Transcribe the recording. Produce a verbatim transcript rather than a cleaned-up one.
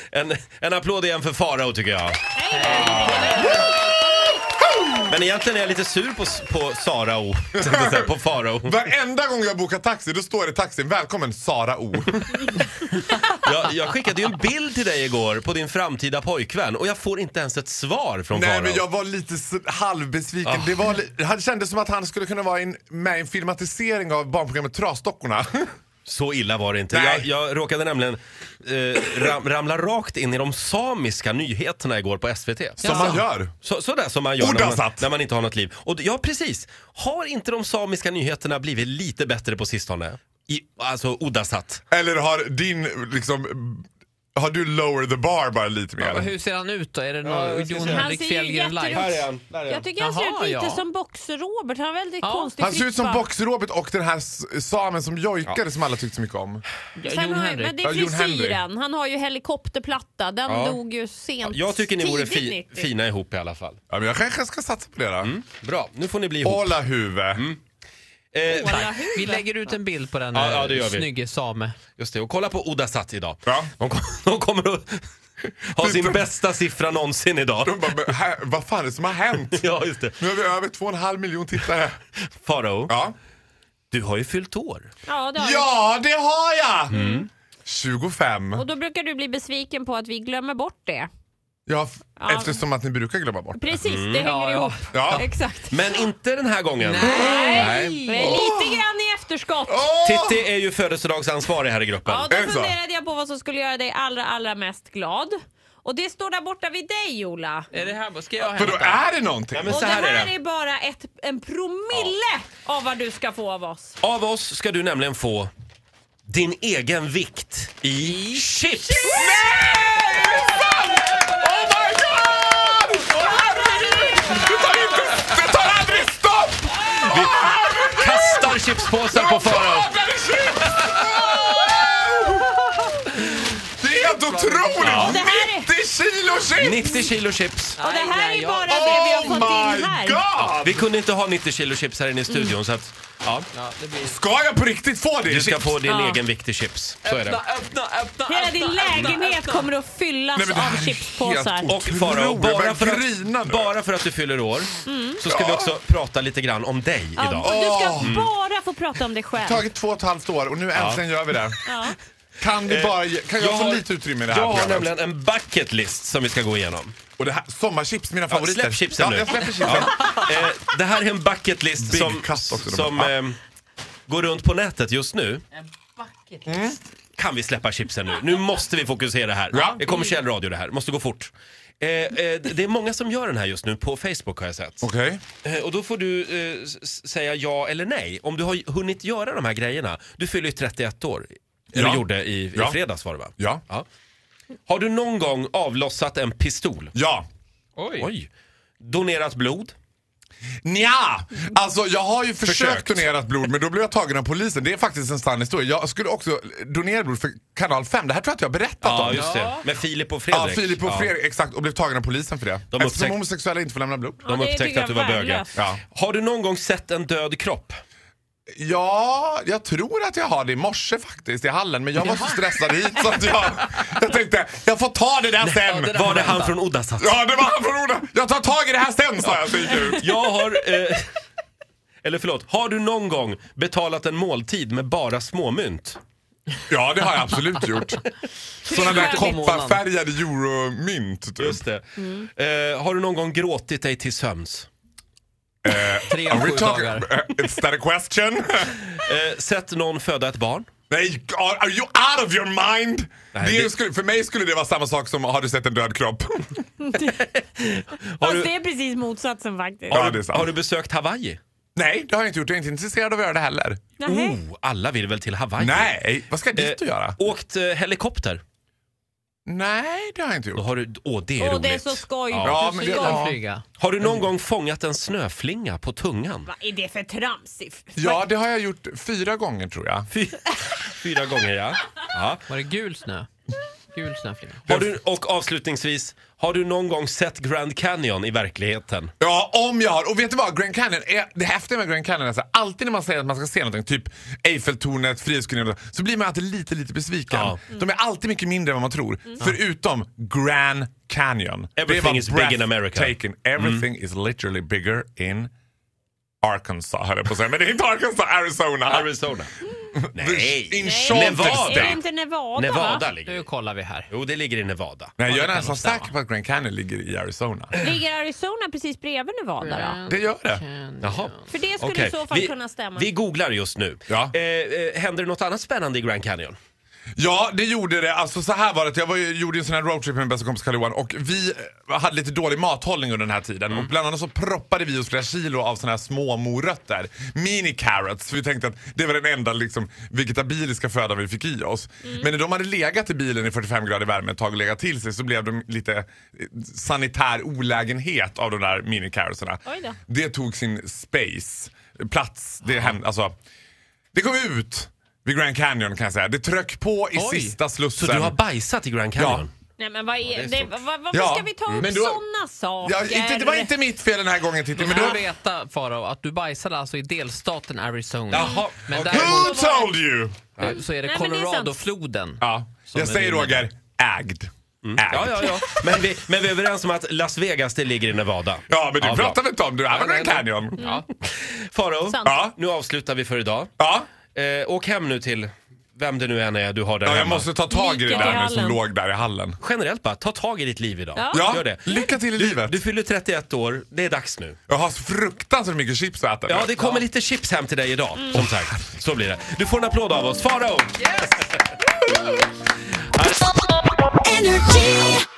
En, en applåd igen för Farao tycker jag. Men egentligen är jag lite sur på, på Sarao. På Farao. Varenda gång jag bokar taxi, då står det i taxin: välkommen Sarao. jag, jag skickade ju en bild till dig igår på din framtida pojkvän och jag får inte ens ett svar från Farao. Nej, men jag var lite halvbesviken. oh. Det, var, det kändes som att han skulle kunna vara in, med i en filmatisering av barnprogrammet Trasdockorna. Så illa var det inte. Jag, jag råkade nämligen eh, ram, ramla rakt in i de samiska nyheterna igår på S V T. Som ja. man gör. Så, så där som man gör när man, när man inte har något liv. Och ja, precis. Har inte de samiska nyheterna blivit lite bättre på sistone? I, alltså Odasat. Eller har din liksom... Har du lower the bar bara lite mer? Ja, hur ser han ut då? Är det någon Jon Henrik Fjällgren live? Här är han. Där är han. Jag tycker han ser ut lite ja. som Box-Robert. Han har väldigt ja. konstig Han ser ut som flippa. Box-Robert och den här samen som jojkade ja. som alla tyckte så mycket om. Ja, Jon Henrik. Men det är frisyren. Han har ju helikopterplatta. Den ja. dog ju sent. Jag tycker ni vore fi- fina ihop i alla fall. Ja, men jag kanske ska satsa på det då. Mm. Bra, nu får ni bli ihop. Hålla huvud. Mm. Eh, vi lägger ut en bild på den ja, ja, det gör vi. Snygge same. Just det, och kolla på Odasat idag. Ja. De, de kommer att ha sin bästa siffra någonsin idag. De bara, här, vad fan är det som har hänt? Ja, just det. Nu har vi över två och en halv miljon tittare. Farao, ja. du har ju fyllt år. Ja, det har, ja, det har jag! Mm. tjugofem. Och då brukar du bli besviken på att vi glömmer bort det. Ja, f- ja, eftersom att ni brukar glömma bort det. Precis, det hänger ja, ihop. Ja. Exakt. Men inte den här gången. Nej, Nej. lite grann i efterskott. Oh! Titti är ju födelsedagsansvarig här i gruppen. Ja, då funderade jag på vad som skulle göra dig allra, allra mest glad. Och det står där borta vid dig, Jola. Är det här? Ska jag För då är det någonting. Ja, men och så det här här är, det. är bara ett, en promille ja. av vad du ska få av oss. Av oss ska du nämligen få din egen vikt i chips. Nej! Oh my god! Det tar inte, det tar aldrig stopp! Vi kastar chipspåsar på Farao. Det är helt otroligt! Ja. Det här är... nittio kilo chips! nittio kilo chips. Och det här är bara oh det vi har fått in här. God! Vi kunde inte ha nittio kilo chips här inne i studion mm. så att ja. Ja, det blir... Ska jag på riktigt få det? Du ska chips? få din ja. egen vikt i chips. Så är det. Öppna, öppna, öppna, Hela öppna, din öppna, lägenhet öppna. kommer att fyllas Nej, av chipspåsar. Och Farao, bara, för att, bara för att du fyller år mm. så ska ja. vi också prata lite gran om dig ja, idag. och du ska mm. bara få prata om dig själv. Det har tagit två och ett halvt år och nu äntligen ja. gör vi det. Ja. Kan, vi bara, kan jag, jag få har, lite utrymme i det här Jag har programmet? nämligen en bucket list som vi ska gå igenom. Och det här, sommarchips, mina favoriter. Ja, släpp chipsen ja, nu. Jag släpper chipsen. Ja. Eh, det här är en bucket list Big som, också, som eh, går runt på nätet just nu. En bucket mm. Kan vi släppa chipsen nu? Nu måste vi fokusera här. Ja. Det är kommersiell radio det här, måste gå fort. Eh, eh, det är många som gör den här just nu på Facebook har jag sett. Okej. Okay. Eh, och då får du eh, s- säga ja eller nej. Om du har hunnit göra de här grejerna. Du fyller ju trettioett år. Eller Ja. gjorde i, i Ja. fredags var det va? Ja. ja. Har du någon gång avlossat en pistol? Ja. Oj. Oj. Donerat blod? Nja, alltså jag har ju försökt, Försökt. donerat blod, men då blev jag tagen av polisen. Det är faktiskt en sann historia. Jag skulle också donera blod för kanal fem. Det här tror jag att jag har berättat Ja, om. just det. Ja. Med Filip och Fredrik. Ja, Filip och Ja. Fredrik, exakt. Och blev tagen av polisen för det. De Eftersom upptäck- homosexuella inte får lämna blod. De Ja, det upptäckte tycker att du jag var bög. värdelöst. Ja. Har du någon gång sett en död kropp? Ja, jag tror att jag har det i morse faktiskt i hallen. Men jag var så stressad hit så att jag, jag tänkte, jag får ta det där sen. Ja, det där Var det vänta. han från Odasat? Ja, det var han från Oda. Jag tar tag i det här sen, sa jag så gick jag ut. Jag har... Eh, eller förlåt, har du någon gång betalat en måltid med bara småmynt? Ja, det har jag absolut gjort. Sådana där kopparfärgade euromynt. Typ. Just det. Mm. Eh, har du någon gång gråtit dig till sömns? Eh, Tre are och we sju talking, dagar. uh, is that a question? Eh, sett någon föda ett barn? Nej, are, are you out of your mind? Nej, det det- skulle, för mig skulle det vara samma sak som har du sett en död kropp? Har Fast du, det är precis motsatsen faktiskt. Ja, har, det är du, sant. har du besökt Hawaii? Nej, det har jag inte gjort. Jag är inte intresserad av att göra det heller. Nähä. Oh, alla vill väl till Hawaii? Nej, vad ska jag dit Eh, och göra? Åkt eh, helikopter? Nej, det har jag inte Då gjort. har du, åh, det är Åh, roligt. det är så skoj. Ja. Ja, Du men så det- skoj. ja. Flyga. Har du någon gång fångat en snöflinga på tungan? Vad är det för tramsigt? Ja, det har jag gjort fyra gånger tror jag. Fy, fyra gånger, ja. ja. Var det gul snö? Gul snöflinga. Har du, och avslutningsvis, har du någon gång sett Grand Canyon i verkligheten? Ja, om jag har. Och vet du vad? Grand Canyon är, det häftiga med Grand Canyon är så här, alltid när man säger att man ska se någonting, typ Eiffeltornet, Frihetsgudinnan, så blir man alltid lite, lite besviken. Ja. Mm. De är alltid mycket mindre än vad man tror. Mm. Förutom Grand Canyon. Everything is big in America. Taken. Everything mm. is literally bigger in Arkansas, höll jag på att säga. Men det är inte Arkansas, Arizona. Arizona. Nej, In Nej, Nevada. är det inte Nevada, Nevada va? ligger Nu det. kollar vi här. Jo, det ligger i Nevada. Nej, jag är kan nästan nog stämma. säker på att Grand Canyon ligger i Arizona. Ligger Arizona precis bredvid Nevada då? Det gör det. Jaha. För det skulle Okej. i så fall vi, kunna stämma. Vi googlar just nu. Ja. Eh, eh, händer det något annat spännande i Grand Canyon? Ja, det gjorde det. Alltså så här var det. Jag var, ju- gjorde en sån här roadtrip med min bästa kompis Karl-Johan och vi eh, hade lite dålig mathållning under den här tiden. Mm. Och bland annat så proppade vi oss flera kilo av såna här små morötter. Mini carrots. För vi tänkte att det var den enda liksom, vegetabiliska födan vi fick i oss. Mm. Men när de hade legat i bilen i fyrtiofem grader värme ett tag och legat till sig så blev de lite eh, sanitär olägenhet av de där mini carrotsarna. Oj då. Det tog sin space, plats. Det, hem, alltså, det kom ut vid Grand Canyon kan jag säga. Det tröck på i Oj. sista slussen. Så du har bajsat i Grand Canyon? Ja. Nej, men vad är, är det, stort. vad, varför Ja, ska vi ta upp men då- såna saker? Ja, inte, det var inte mitt fel den här gången, Titti. Men Men du du får veta, Farao, att du bajsade alltså i delstaten Arizona. Jaha, Men okej. däremot Who told you? eh, så är det Nej, men det är sant. Colorado-floden. Ja, Som jag är säger din- Roger, ägd. Ägd. Ja, ja, ja. Men vi, men vi är överens om att Las Vegas, det ligger i Nevada. Ja, men du Ja, bra. pratar väl inte om du är på Grand Canyon? Ja. Farao, Sant. Ja. nu avslutar vi för idag. Ja. Eh, åk hem nu till vem det nu än är du har där Ja, jag hemma. måste ta tag i det Liket i där nu som hallen. låg där i hallen. Generellt bara, ta tag i ditt liv idag. Ja. Ja, Gör det. lycka till i livet. Du fyller trettioett år, det är dags nu. Jag har så fruktansvärt mycket chips att äta. Ja, det kommer lite chips hem till dig idag, som sagt. Så blir det. Du får en applåd av oss. Farao! Energy.